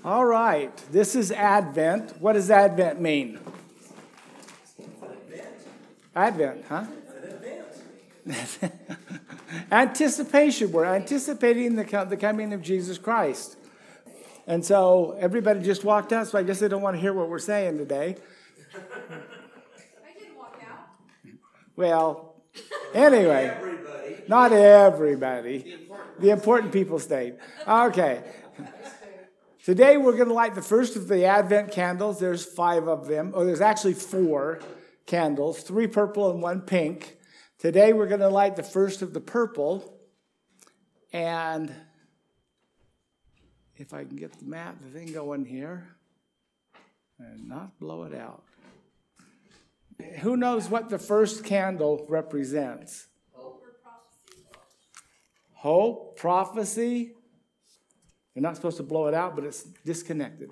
All right, this is Advent. What does Advent mean? Advent, huh? Anticipation. We're anticipating the coming of Jesus Christ. And so everybody just walked out, so I guess they don't want to hear what we're saying today. I did walk out. Well, anyway, not everybody. The important people stayed. Okay. Today we're going to light the first of the Advent candles. There's 5 of them. Oh, there's actually 4 candles, 3 purple and 1 pink. Today we're going to light the first of the purple. And if I can get the thing going here and not blow it out. Who knows what the first candle represents? Hope or prophecy. Hope, prophecy. You're not supposed to blow it out, but it's disconnected.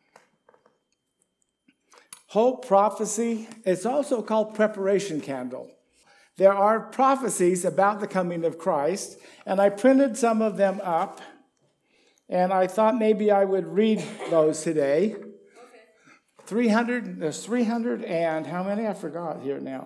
Hope, prophecy. It's also called preparation candle. There are prophecies about the coming of Christ, and I printed some of them up, and I thought maybe I would read those today. Okay. There's 300 and how many? I forgot here now.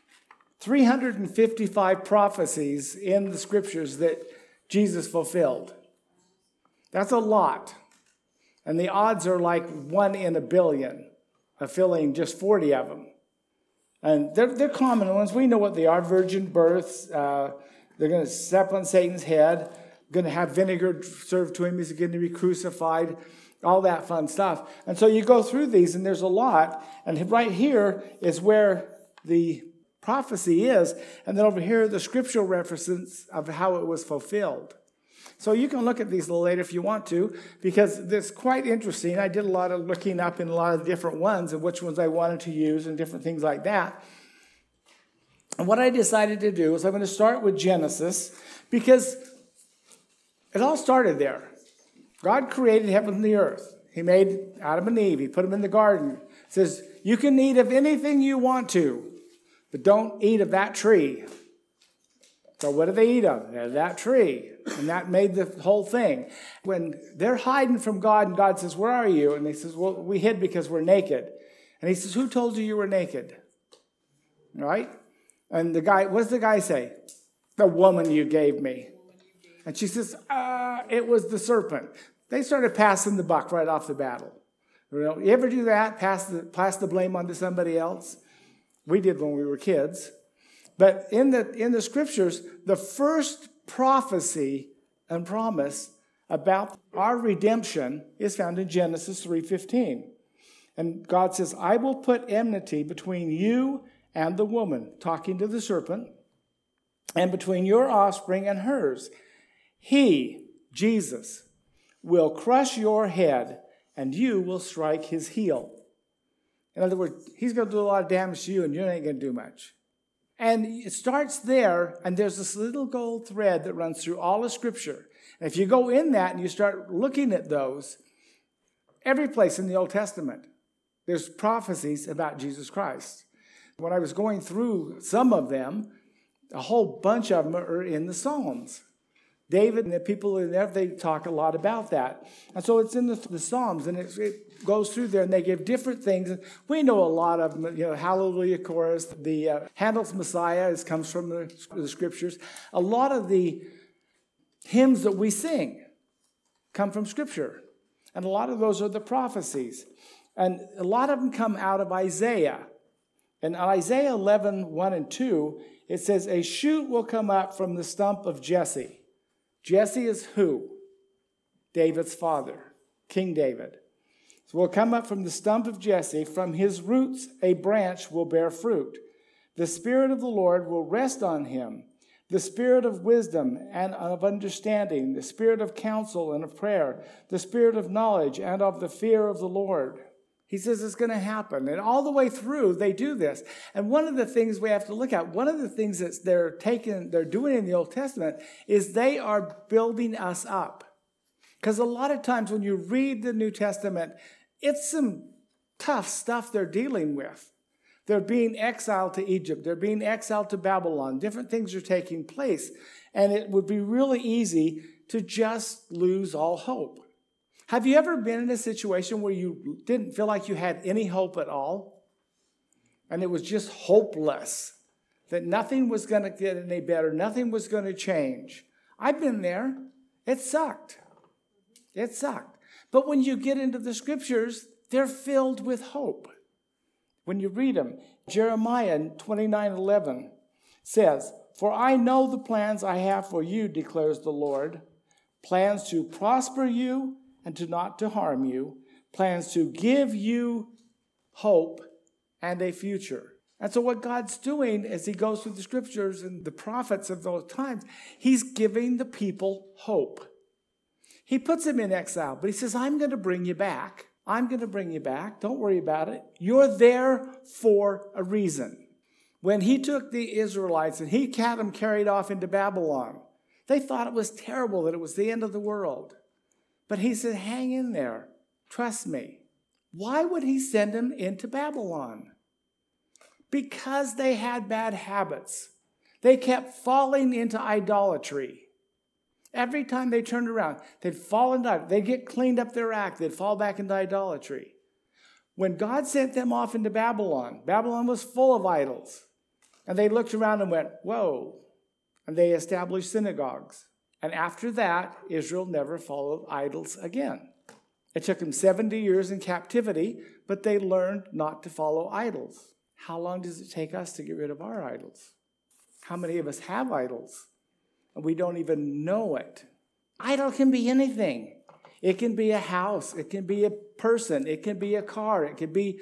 355 prophecies in the scriptures that Jesus fulfilled. That's a lot. And the odds are like 1 in a billion of filling just 40 of them. And they're common ones. We know what they are. Virgin births. They're going to step on Satan's head. Going to have vinegar served to him. He's going to be crucified. All that fun stuff. And so you go through these, and there's a lot. And right here is where the prophecy is. And then over here are the scriptural references of how it was fulfilled. So you can look at these a little later if you want to, because it's quite interesting. I did a lot of looking up in a lot of different ones and which ones I wanted to use and different things like that. And what I decided to do is I'm going to start with Genesis, because it all started there. God created heaven and the earth. He made Adam and Eve. He put them in the garden. It says, you can eat of anything you want to, but don't eat of that tree. So what do they eat of? That tree. And that made the whole thing. When they're hiding from God and God says, where are you? And they says, well, we hid because we're naked. And he says, who told you were naked? Right? And the guy, what does the guy say? The woman you gave me. And she says, it was the serpent. They started passing the buck right off the battle. You ever do that? Pass the blame on to somebody else? We did when we were kids. But in the scriptures, the first prophecy and promise about our redemption is found in Genesis 3:15. And God says, I will put enmity between you and the woman, talking to the serpent, and between your offspring and hers. He, Jesus, will crush your head, and you will strike his heel. In other words, he's going to do a lot of damage to you, and you ain't going to do much. And it starts there, and there's this little gold thread that runs through all of Scripture. And if you go in that and you start looking at those, every place in the Old Testament, there's prophecies about Jesus Christ. When I was going through some of them, a whole bunch of them are in the Psalms. David and the people in there, they talk a lot about that. And so it's in the Psalms, and it goes through there, and they give different things. We know a lot of them, Hallelujah chorus. The Handel's Messiah comes from the Scriptures. A lot of the hymns that we sing come from Scripture. And a lot of those are the prophecies. And a lot of them come out of Isaiah. In Isaiah 11, 1 and 2, it says, a shoot will come up from the stump of Jesse. Jesse is who? David's father, King David. So will come up from the stump of Jesse. From his roots a branch will bear fruit. The Spirit of the Lord will rest on him. The Spirit of wisdom and of understanding. The Spirit of counsel and of prayer. The Spirit of knowledge and of the fear of the Lord. He says it's going to happen. And all the way through, they do this. And one of the things we have to look at, one of the things that they're doing in the Old Testament is they are building us up. Because a lot of times when you read the New Testament, it's some tough stuff they're dealing with. They're being exiled to Egypt. They're being exiled to Babylon. Different things are taking place. And it would be really easy to just lose all hope. Have you ever been in a situation where you didn't feel like you had any hope at all? And it was just hopeless, that nothing was going to get any better, nothing was going to change. I've been there. It sucked. It sucked. But when you get into the scriptures, they're filled with hope. When you read them, Jeremiah 29:11 says, "For I know the plans I have for you, declares the Lord, plans to prosper you and not to harm you, plans to give you hope and a future." And so what God's doing as he goes through the scriptures and the prophets of those times, he's giving the people hope. He puts them in exile, but he says, I'm going to bring you back. I'm going to bring you back. Don't worry about it. You're there for a reason. When he took the Israelites and he had them carried off into Babylon, they thought it was terrible, that it was the end of the world. But he said, hang in there. Trust me. Why would he send them into Babylon? Because they had bad habits. They kept falling into idolatry. Every time they turned around, they'd fall into idolatry. They'd get cleaned up their act. They'd fall back into idolatry. When God sent them off into Babylon, Babylon was full of idols. And they looked around and went, whoa. And they established synagogues. And after that, Israel never followed idols again. It took them 70 years in captivity, but they learned not to follow idols. How long does it take us to get rid of our idols? How many of us have idols? And we don't even know it. Idol can be anything. It can be a house. It can be a person. It can be a car. It can be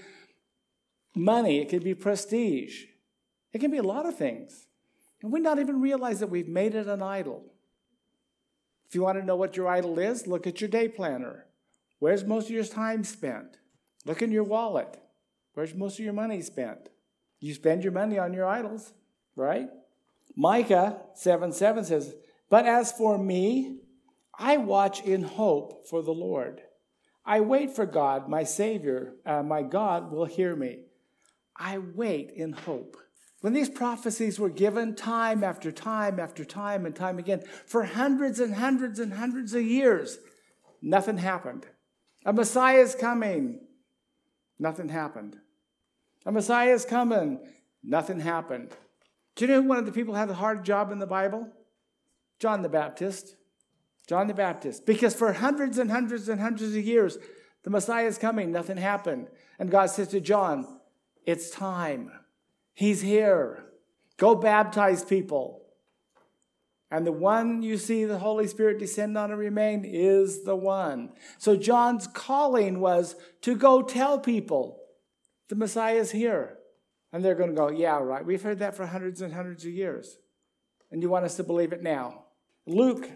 money. It can be prestige. It can be a lot of things. And we not even realize that we've made it an idol. If you want to know what your idol is, look at your day planner. Where's most of your time spent? Look in your wallet. Where's most of your money spent? You spend your money on your idols, right? Micah 7:7 says, "But as for me, I watch in hope for the Lord. I wait for God, my Savior. My God will hear me." I wait in hope. When these prophecies were given time after time after time and time again, for hundreds and hundreds and hundreds of years, nothing happened. A Messiah is coming. Nothing happened. A Messiah is coming. Nothing happened. Do you know who one of the people had a hard job in the Bible? John the Baptist. John the Baptist. Because for hundreds and hundreds and hundreds of years, the Messiah is coming. Nothing happened. And God says to John, it's time. He's here. Go baptize people. And the one you see the Holy Spirit descend on and remain is the one. So John's calling was to go tell people the Messiah is here. And they're going to go, yeah, right. We've heard that for hundreds and hundreds of years. And you want us to believe it now. Luke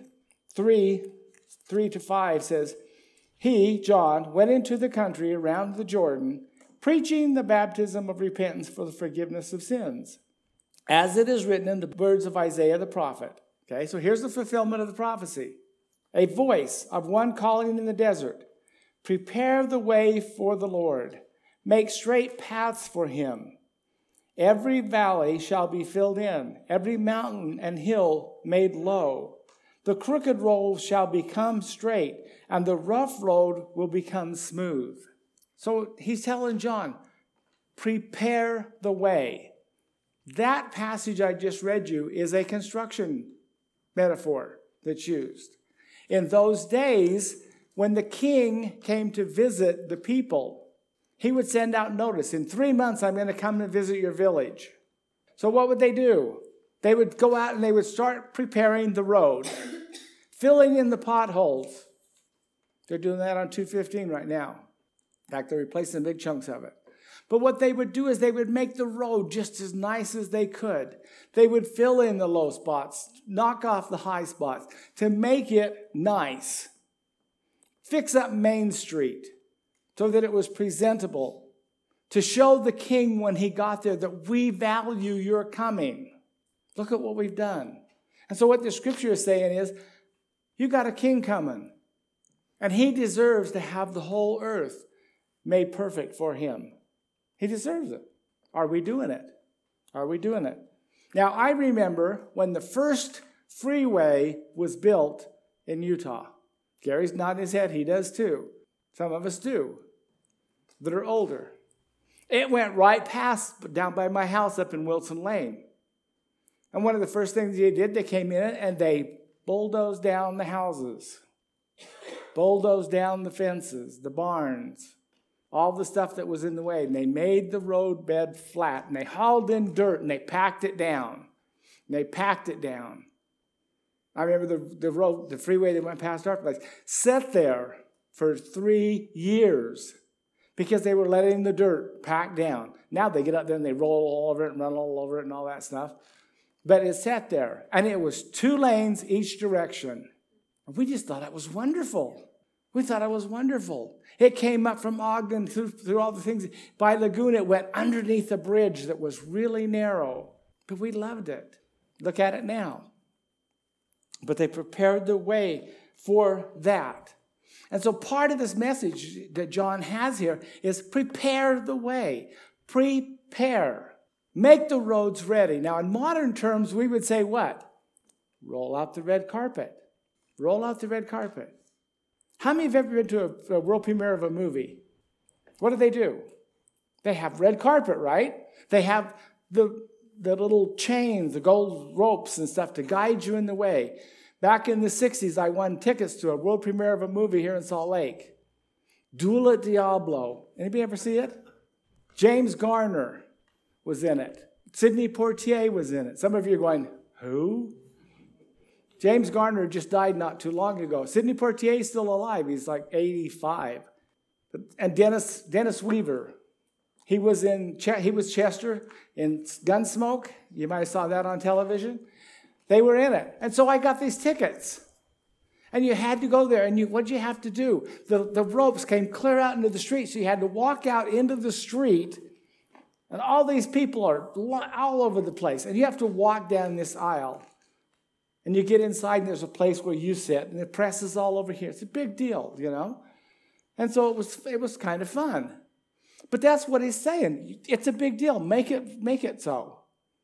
3:3-5 says, he, John, went into the country around the Jordan, preaching the baptism of repentance for the forgiveness of sins, as it is written in the words of Isaiah the prophet. Okay, so here's the fulfillment of the prophecy. A voice of one calling in the desert, prepare the way for the Lord, make straight paths for him. Every valley shall be filled in, every mountain and hill made low. The crooked road shall become straight, and the rough road will become smooth. So he's telling John, prepare the way. That passage I just read you is a construction metaphor that's used. In those days, when the king came to visit the people, he would send out notice, in 3 months I'm going to come and visit your village. So what would they do? They would go out and they would start preparing the road, filling in the potholes. They're doing that on 215 right now. In fact, they're replacing big chunks of it. But what they would do is they would make the road just as nice as they could. They would fill in the low spots, knock off the high spots to make it nice. Fix up Main Street so that it was presentable, to show the king when he got there that we value your coming. Look at what we've done. And so what the scripture is saying is, you got a king coming, and he deserves to have the whole earth made perfect for him. He deserves it. Are we doing it? Are we doing it? Now, I remember when the first freeway was built in Utah. Gary's nodding his head. He does too. Some of us do that are older. It went right past down by my house up in Wilson Lane. And one of the first things they did, they came in and they bulldozed down the houses, bulldozed down the fences, the barns, all the stuff that was in the way. And they made the roadbed flat, and they hauled in dirt, and they packed it down. And they packed it down. I remember the freeway that went past our place sat there for 3 years because they were letting the dirt pack down. Now they get up there and they roll all over it and run all over it and all that stuff. But it sat there, and it was 2 lanes each direction. We just thought it was wonderful. We thought it was wonderful. It came up from Ogden through all the things. By Lagoon, it went underneath a bridge that was really narrow. But we loved it. Look at it now. But they prepared the way for that. And so part of this message that John has here is prepare the way. Prepare. Make the roads ready. Now, in modern terms, we would say what? Roll out the red carpet. Roll out the red carpet. How many have ever been to a world premiere of a movie? What do? They have red carpet, right? They have the little chains, the gold ropes and stuff to guide you in the way. Back in the 60s, I won tickets to a world premiere of a movie here in Salt Lake. Duel at Diablo. Anybody ever see it? James Garner was in it. Sidney Poitier was in it. Some of you are going, who? James Garner just died not too long ago. Sidney Poitier is still alive. He's like 85. And Dennis Weaver. He was Chester in Gunsmoke. You might have saw that on television. They were in it. And so I got these tickets. And you had to go there. And what did you have to do? The ropes came clear out into the street. So you had to walk out into the street. And all these people are all over the place. And you have to walk down this aisle. And you get inside and there's a place where you sit. And the press is all over here. It's a big deal, you know. And so it was kind of fun. But that's what he's saying. It's a big deal. Make it so.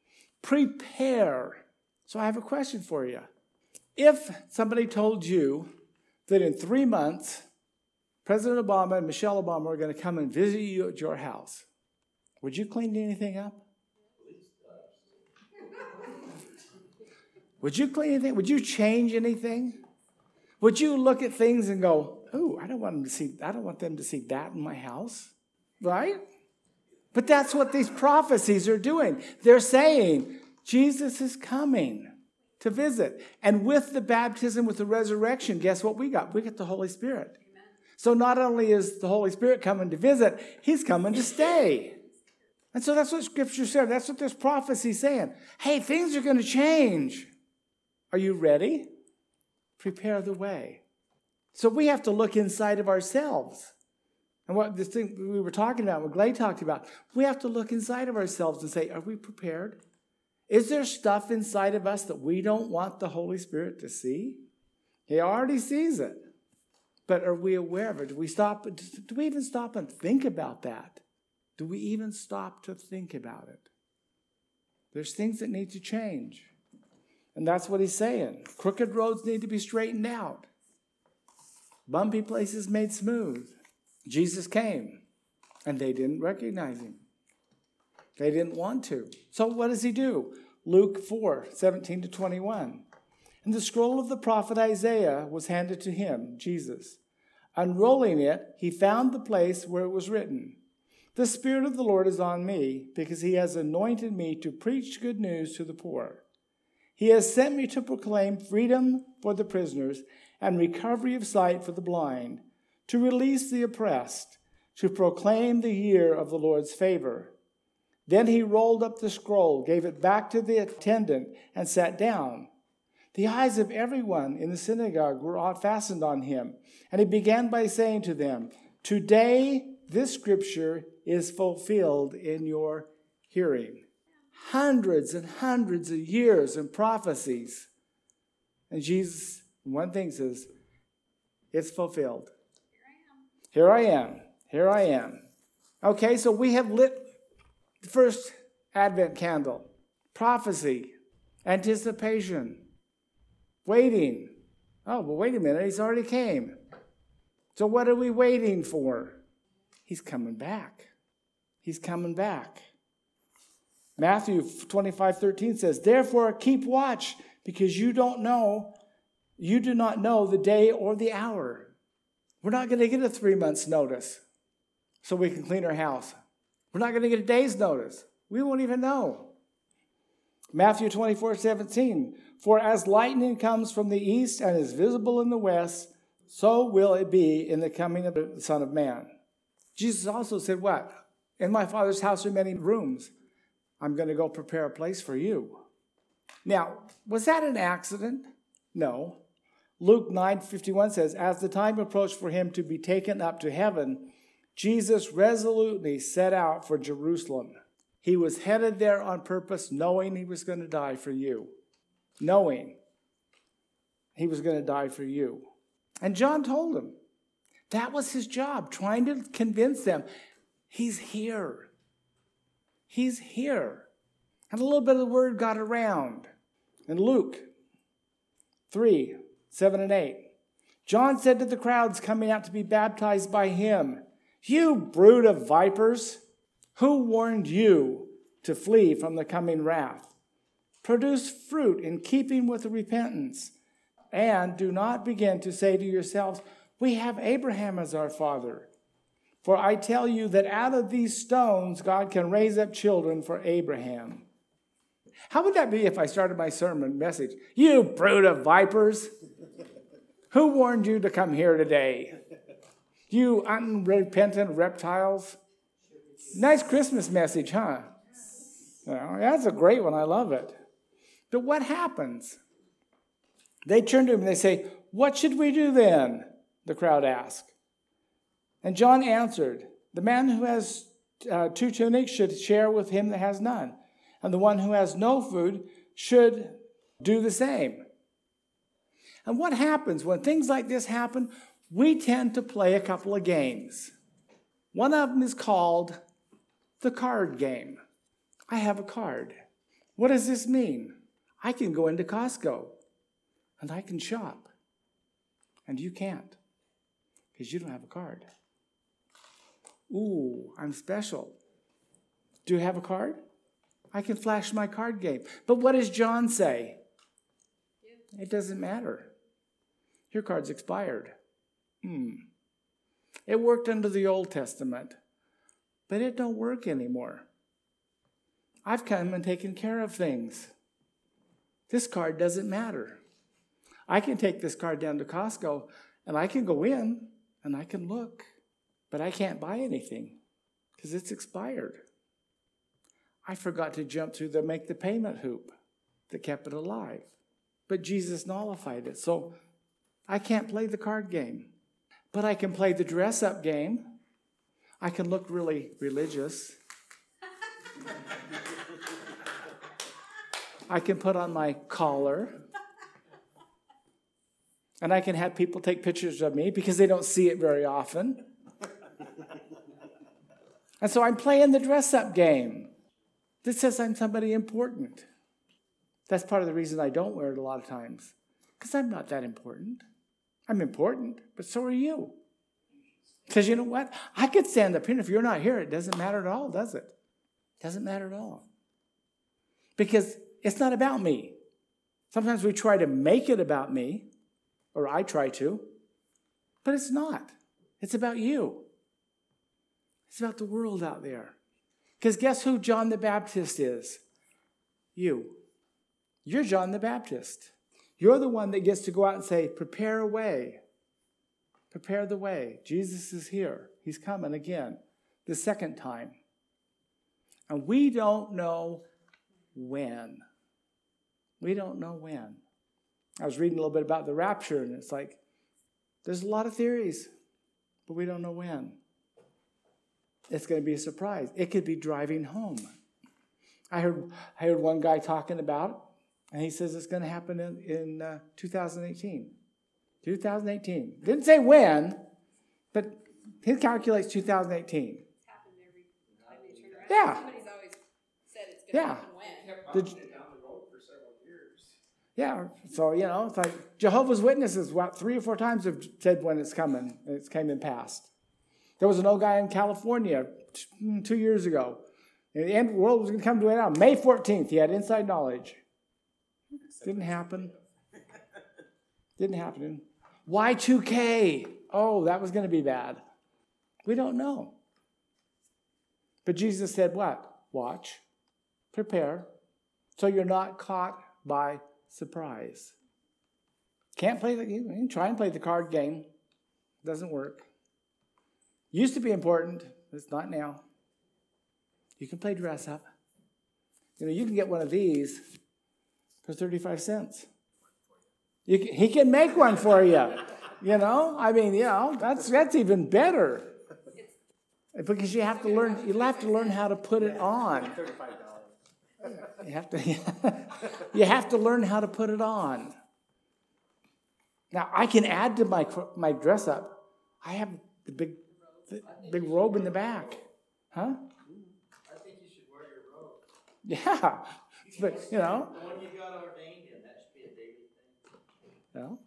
Prepare. So I have a question for you. If somebody told you that in 3 months, President Obama and Michelle Obama are going to come and visit you at your house, would you clean anything up? Would you clean anything? Would you change anything? Would you look at things and go, "Oh, I don't want them to see that in my house," right? But that's what these prophecies are doing. They're saying Jesus is coming to visit, and with the baptism, with the resurrection, guess what we got? We get the Holy Spirit. Amen. So not only is the Holy Spirit coming to visit, He's coming to stay. And so that's what Scripture said. That's what this prophecy is saying. Hey, things are going to change. Are you ready? Prepare the way. So we have to look inside of ourselves. And what this thing we were talking about, what Glay talked about, we have to look inside of ourselves and say, are we prepared? Is there stuff inside of us that we don't want the Holy Spirit to see? He already sees it. But are we aware of it? Do we even stop and think about that? Do we even stop to think about it? There's things that need to change. And that's what he's saying. Crooked roads need to be straightened out. Bumpy places made smooth. Jesus came, and they didn't recognize him. They didn't want to. So what does he do? Luke 4:17-21. And the scroll of the prophet Isaiah was handed to him, Jesus. Unrolling it, he found the place where it was written, "The Spirit of the Lord is on me, because he has anointed me to preach good news to the poor. He has sent me to proclaim freedom for the prisoners and recovery of sight for the blind, to release the oppressed, to proclaim the year of the Lord's favor." Then he rolled up the scroll, gave it back to the attendant, and sat down. The eyes of everyone in the synagogue were fastened on him, and he began by saying to them, "Today this scripture is fulfilled in your hearing." Hundreds and hundreds of years and prophecies. And Jesus, one thing says, it's fulfilled. Here I am. Here I am. Okay, so we have lit the first Advent candle. Prophecy, anticipation, waiting, Oh, but wait a minute. He's already came. So what are we waiting for? He's coming back. He's coming back. Matthew 25:13 says, therefore keep watch, because you do not know the day or the hour. We're not going to get a 3 months notice so we can clean our house. We're not going to get a day's notice. We won't even know. Matthew 24:17, for as lightning comes from the east and is visible in the west, so will it be in the coming of the Son of Man. Jesus also said what? In my Father's house are many rooms. I'm going to go prepare a place for you. Now, was that an accident? No. Luke 9:51 says, as the time approached for him to be taken up to heaven, Jesus resolutely set out for Jerusalem. He was headed there on purpose, knowing he was going to die for you. Knowing he was going to die for you. And John told him. That was his job, trying to convince them. He's here. He's here. And a little bit of the word got around. In Luke 3:7-8, John said to the crowds coming out to be baptized by him, you brood of vipers, who warned you to flee from the coming wrath? Produce fruit in keeping with the repentance, and do not begin to say to yourselves, we have Abraham as our father. For I tell you that out of these stones God can raise up children for Abraham. How would that be if I started my sermon message? You brood of vipers, who warned you to come here today? You unrepentant reptiles. Nice Christmas message, huh? Well, that's a great one. I love it. But what happens? They turn to him and they say, what should we do then? The crowd asked. And John answered, the man who has 2 tunics should share with him that has none. And the one who has no food should do the same. And what happens when things like this happen? We tend to play a couple of games. One of them is called the card game. I have a card. What does this mean? I can go into Costco and I can shop. And you can't because you don't have a card. Ooh, I'm special. Do you have a card? I can flash my card game. But what does John say? It doesn't matter. Your card's expired. It worked under the Old Testament, but it don't work anymore. I've come and taken care of things. This card doesn't matter. I can take this card down to Costco and I can go in and I can look, but I can't buy anything because it's expired. I forgot to jump through the make the payment hoop that kept it alive, but Jesus nullified it. So I can't play the card game, but I can play the dress-up game. I can look really religious. I can put on my collar. And I can have people take pictures of me because they don't see it very often. And so I'm playing the dress-up game. This says I'm somebody important. That's part of the reason I don't wear it a lot of times. Because I'm not that important. I'm important, but so are you. Because you know what? I could stand up here, and if you're not here, it doesn't matter at all, does it? It doesn't matter at all. Because it's not about me. Sometimes we try to make it about me, or I try to, but it's not. It's about you. It's about the world out there. Because guess who John the Baptist is? You. You're John the Baptist. You're the one that gets to go out and say, prepare a way. Prepare the way. Jesus is here. He's coming again, the second time. And we don't know when. We don't know when. I was reading a little bit about the rapture, and it's like, there's a lot of theories, but we don't know when. It's going to be a surprise. It could be driving home. I heard one guy talking about it, and he says it's going to happen in 2018. 2018. Didn't say when, but he calculates 2018. It's happened every time they turn around. Yeah. Somebody's always said it's going to happen when. Kept knocking it down the road for several years. Yeah, so, it's like Jehovah's Witnesses, about 3 or 4 times have said when it's coming, and it's came and passed. There was an old guy in California 2 years ago. And the end of the world was going to come to an end. May 14th, he had inside knowledge. Didn't happen. Didn't happen. Y2K. Oh, that was going to be bad. We don't know. But Jesus said what? Watch. Prepare. So you're not caught by surprise. Can't play you can try and play the card game. Doesn't work. Used to be important. It's not now. You can play dress up. You can get one of these for 35 cents. He can make one for you. That's even better. Because you have to learn how to put it on. You have to learn how to put it on. Now I can add to my dress up. I have the big robe in the back. Huh? I think you should wear your robe. Yeah. But The one you got ordained in, that should be a daily thing. Well,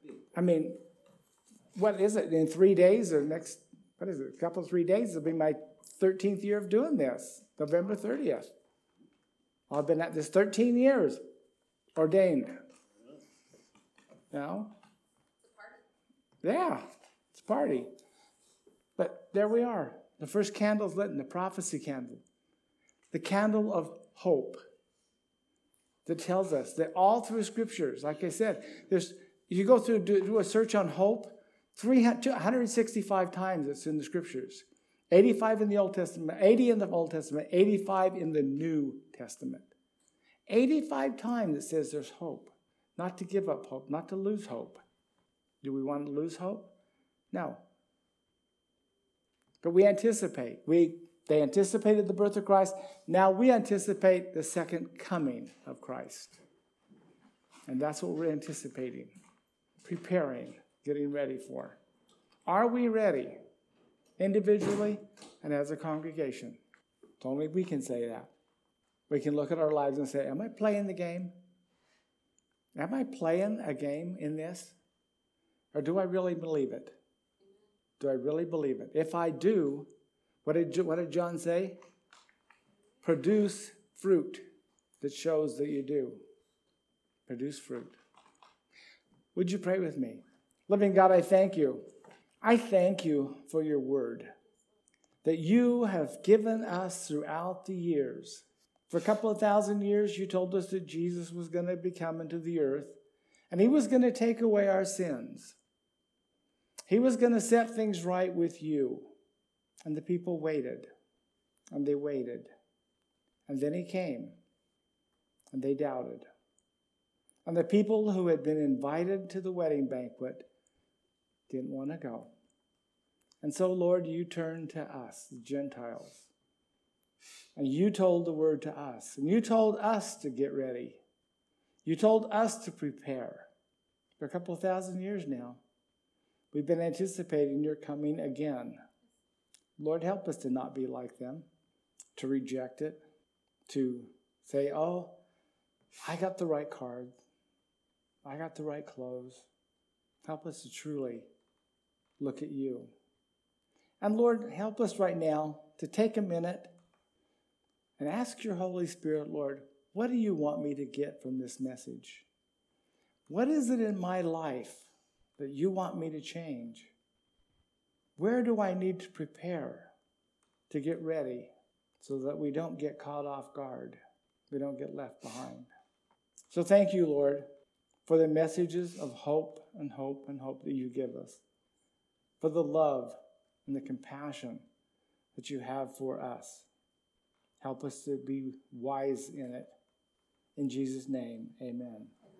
what is it? In 3 days or next, what is it? A couple of 3 days, it'll be my 13th year of doing this. November 30th. I've been at this 13 years, ordained. Yeah, it's a party. But there we are. The first candle's lit, the prophecy candle. The candle of hope that tells us that all through scriptures, like I said, you go through, do a search on hope, 165 times it's in the scriptures. 85 in the Old Testament, 80 in the Old Testament, 85 in the New Testament. 85 times it says there's hope. Not to give up hope, not to lose hope. Do we want to lose hope? No. But we anticipate. They anticipated the birth of Christ. Now we anticipate the second coming of Christ. And that's what we're anticipating, preparing, getting ready for. Are we ready? Individually and as a congregation. It's only we can say that. We can look at our lives and say, am I playing the game? Am I playing a game in this? Or do I really believe it? Do I really believe it? If I do, what did John say? Produce fruit that shows that you do. Produce fruit. Would you pray with me? Living God, I thank you. I thank you for your word that you have given us throughout the years. For a couple of thousand years, you told us that Jesus was going to be coming to the earth, and he was going to take away our sins. He was going to set things right with you. And the people waited, and they waited. And then he came, and they doubted. And the people who had been invited to the wedding banquet didn't want to go. And so, Lord, you turned to us, the Gentiles. And you told the word to us. And you told us to get ready. You told us to prepare. For a couple of thousand years now, we've been anticipating your coming again. Lord, help us to not be like them, to reject it, to say, oh, I got the right card. I got the right clothes. Help us to truly look at you. And Lord, help us right now to take a minute and ask your Holy Spirit, Lord, what do you want me to get from this message? What is it in my life that you want me to change? Where do I need to prepare to get ready so that we don't get caught off guard? We don't get left behind. So thank you, Lord, for the messages of hope and hope and hope that you give us, for the love and the compassion that you have for us. Help us to be wise in it. In Jesus' name, amen.